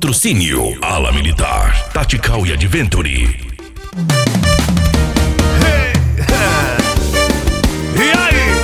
Patrocínio Ala Militar, Tactical e Adventure. E aí?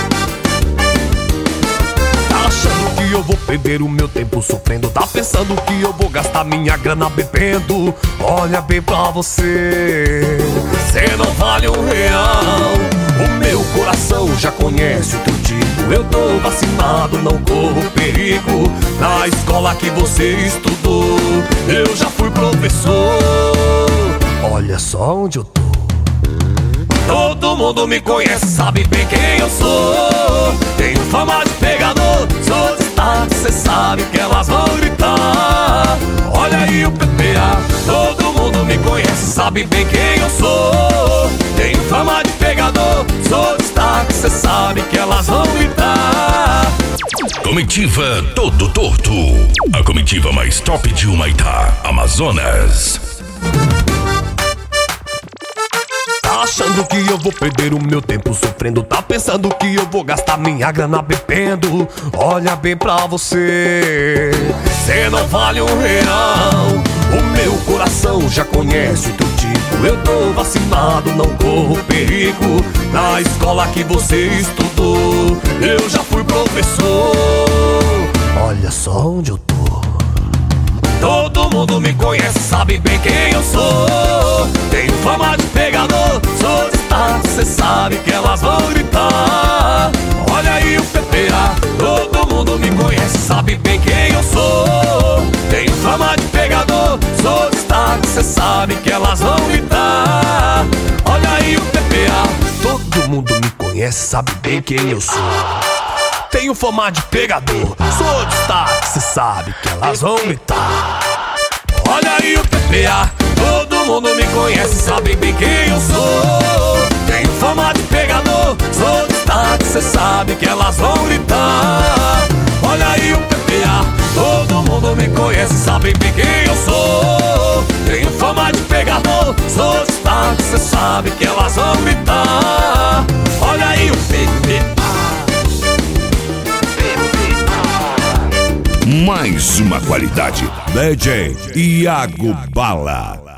Tá achando que eu vou perder o meu tempo sofrendo? Tá pensando que eu vou gastar minha grana bebendo? Olha bem pra você, cê não vale R$1. O meu coração já conhece o teu tipo. Eu tô vacinado, não corro perigo. Na escola que você estudou, eu já fui professor. Olha só onde eu tô. Todo mundo me conhece, sabe bem quem eu sou. Tenho fama de pegador, sou destaque, cê sabe que elas vão gritar. Olha aí o PPA, todo mundo me conhece, sabe bem quem eu sou. Tenho fama de pegador, sou destaque, cê sabe que elas vão gritar. Comitiva Todo Torto, a comitiva mais top de Humaitá, Amazonas. Tá achando que eu vou perder o meu tempo sofrendo? Tá pensando que eu vou gastar minha grana bebendo? Olha bem pra você, cê não vale R$1. O meu coração já conhece o teu tipo. Eu tô vacinado, não corro perigo. Na escola que você estudou, eu já fui professor. Olha só onde eu tô. Todo mundo me conhece, sabe bem quem eu sou. Tenho fama de pegador, sou destaque, cê sabe que elas vão gritar. Olha aí o PPA, todo mundo me conhece, sabe bem quem eu sou. Tenho fama de pegador, sou destaque, cê sabe que elas vão gritar. Olha aí o PPA, todo mundo me conhece, sabe bem quem eu sou. Tenho fama de pegador, sou destaque, cê sabe que elas vão gritar. Olha aí o PPA, todo mundo me conhece, sabe bem quem eu sou. Tenho fama de pegador, sou destaque, cê sabe que elas vão gritar. Olha aí o PPA, todo mundo me conhece, sabe bem quem eu sou. Tenho fama de pegador, sou destaque, cê sabe que elas vão gritar. Olha aí o PPA. Mais uma qualidade. DJ Iago Bala.